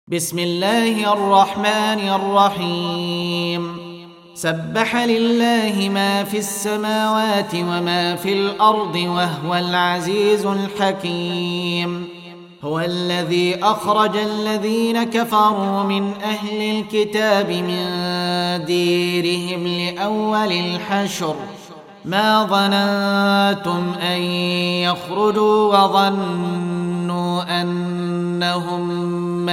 بسم الله الرحمن الرحيم سبح لله ما في السماوات وما في الأرض وهو العزيز الحكيم. هو الذي أخرج الذين كفروا من أهل الكتاب من ديرهم لأول الحشر ما ظننتم أن يخرجوا وظنوا أنهم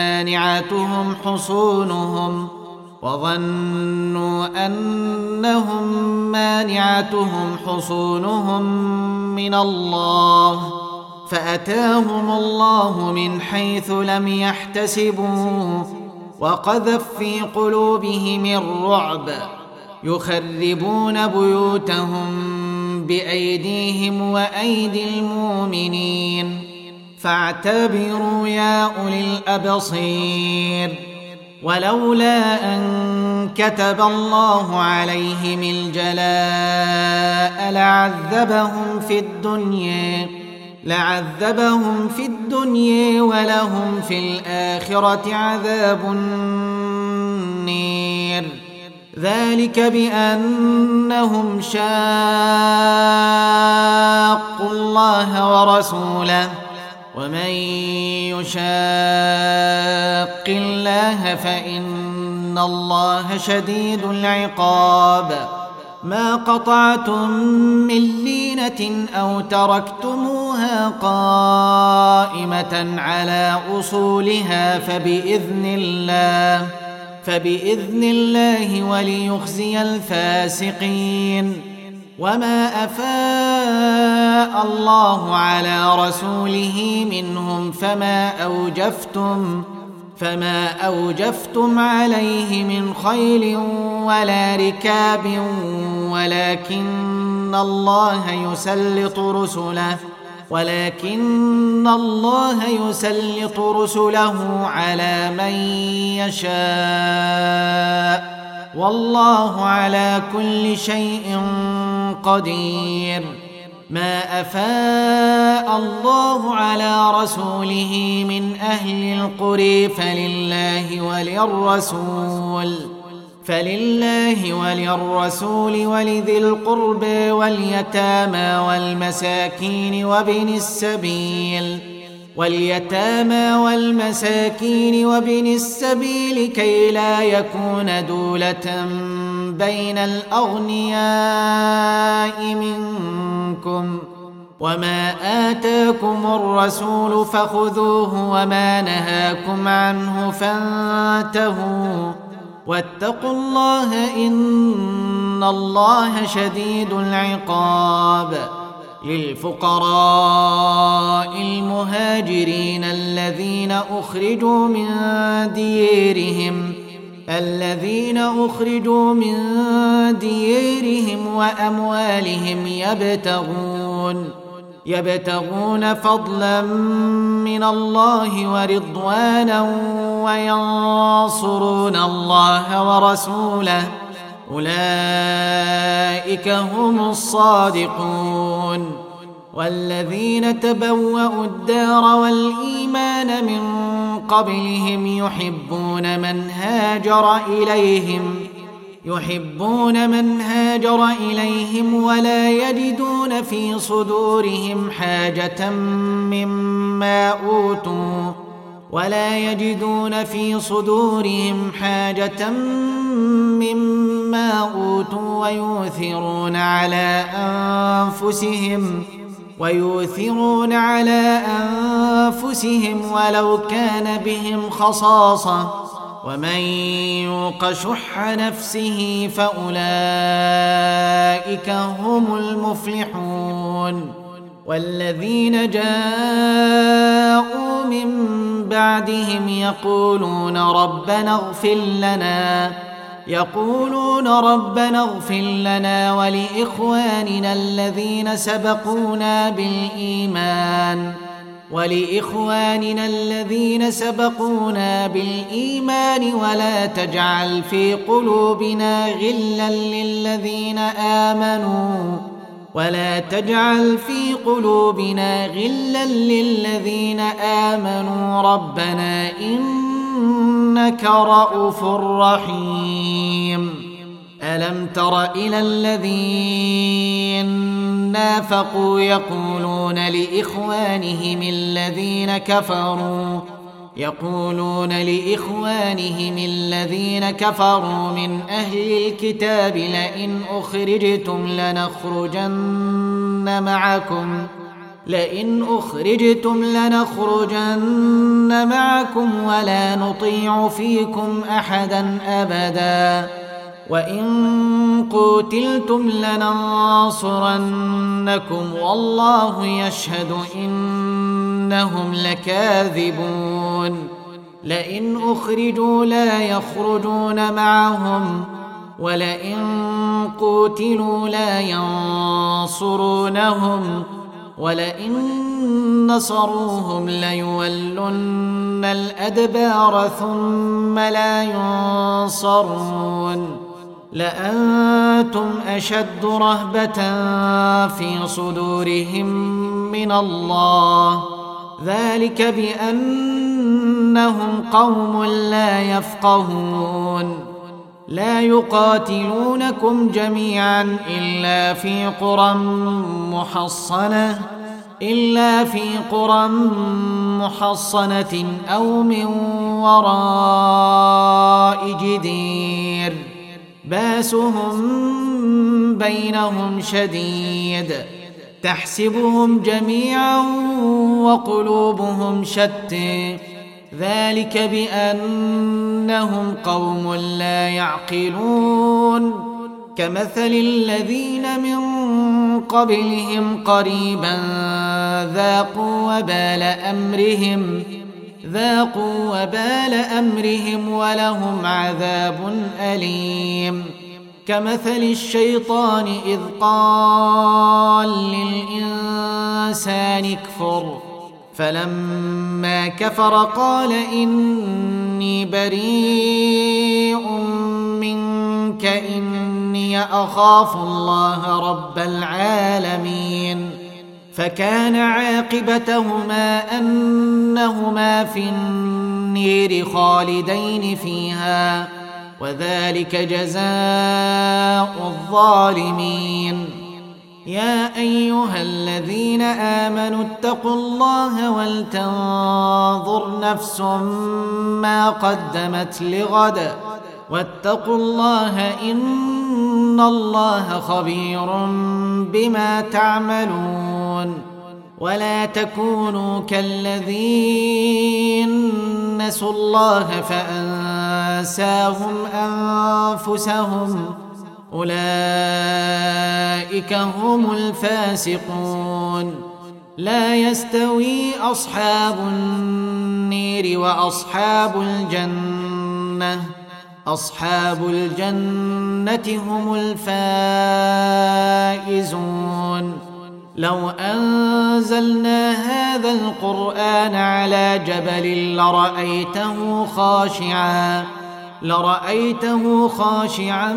مانعتهم حصونهم من الله فأتاهم الله من حيث لم يحتسبوا وقذف في قلوبهم الرعب يخربون بيوتهم بأيديهم وأيدي المؤمنين فاعتبروا يا أولي الأبصير. ولولا أن كتب الله عليهم الجلاء لعذبهم في الدنيا ولهم في الآخرة عذاب النير. ذلك بأنهم شاقوا الله ورسوله ومن يشاق الله فإن الله شديد العقاب. ما قطعتم من لينة أو تركتموها قائمة على أصولها فبإذن الله وليخزي الفاسقين. وما أفاء الله على رسوله منهم فما أوجفتم عليه من خيل ولا ركاب ولكن الله يسلط رسله على من يشاء والله على كل شيء قدير. ما أفاء الله على رسوله من أهل القرى فلله وللرسول ولذي القربى واليتامى والمساكين وابن السبيل كي لا يكون دولة بين الأغنياء منكم. وما آتاكم الرسول فخذوه وما نهاكم عنه فانتهوا واتقوا الله إن الله شديد العقاب. للفقراء المهاجرين الذين أخرجوا من ديارهم وأموالهم يبتغون فضلا من الله ورضوانا وينصرون الله ورسوله أولئك هم الصادقون. والذين تبوأوا الدار والإيمان من قبلهم يحبون من هاجر إليهم ولا يجدون في صدورهم حاجة مما أوتوا ويؤثرون على أنفسهم ولو كان بهم خصاصة ومن يوق شح نفسه فأولئك هم المفلحون. والذين جاءوا من بعدهم يقولون ربنا اغفر لنا ولإخواننا الذين سبقونا بالإيمان ولا تجعل في قلوبنا غلا للذين آمنوا ولا تجعل في قلوبنا غلا للذين آمنوا ربنا إنك إنك رءوف رحيم ألم تر إلى الذين نافقوا يقولون لإخوانهم الذين كفروا من أهل الكتاب لئن أخرجتم لنخرجن معكم ولا نطيع فيكم أحدا أبدا وإن قتلتم لننصرنكم والله يشهد إنهم لكاذبون لئن أخرجوا لا يخرجون معهم ولئن قتلوا لا ينصرونهم ولئن نصروهم ليولن الأدبار ثم لا ينصرون لأنتم أشد رهبة في صدورهم من الله ذلك بأنهم قوم لا يفقهون لا يقاتلونكم جميعا إلا في قرى محصنة أو من وراء جدير باسهم بينهم شديد تحسبهم جميعا وقلوبهم شتى ذلك بأنهم قوم لا يعقلون كمثل الذين من قبلهم قريبا ذاقوا وبال أمرهم ولهم عذاب أليم كمثل الشيطان إذ قال للإنسان اكفر فلما كفر قال إني بريء منك إني أخاف الله رب العالمين فكان عاقبتهما أنهما في النير خالدين فيها وذلك جزاء الظالمين يا أيها الذين آمنوا اتقوا الله ولتنظر نفس ما قدمت لغد واتقوا الله إن الله خبير بما تعملون ولا تكونوا كالذين نسوا الله فأنساهم أنفسهم أولئك هم الفاسقون لا يستوي أصحاب النير وأصحاب الجنة هم الفائزون لو أنزلنا هذا القرآن على جبل لرأيته خاشعا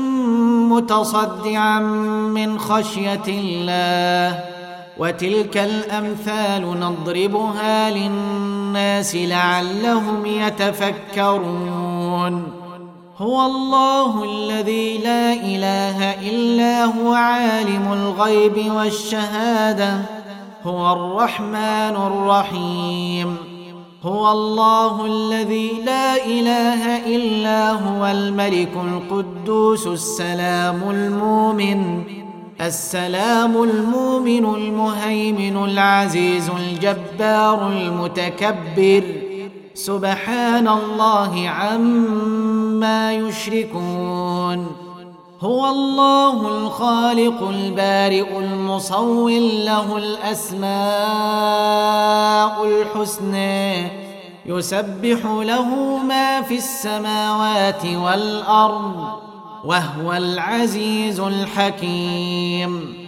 متصدعا من خشية الله وتلك الأمثال نضربها للناس لعلهم يتفكرون هو الله الذي لا إله إلا هو عالم الغيب والشهادة هو الرحمن الرحيم هو الله الذي لا إله إلا هو الملك القدوس السلام المؤمن المهيمن العزيز الجبار المتكبر سبحان الله عما يشركون هو الله الخالق البارئ المصور له الأسماء الحسنى يسبح له ما في السماوات والأرض وهو العزيز الحكيم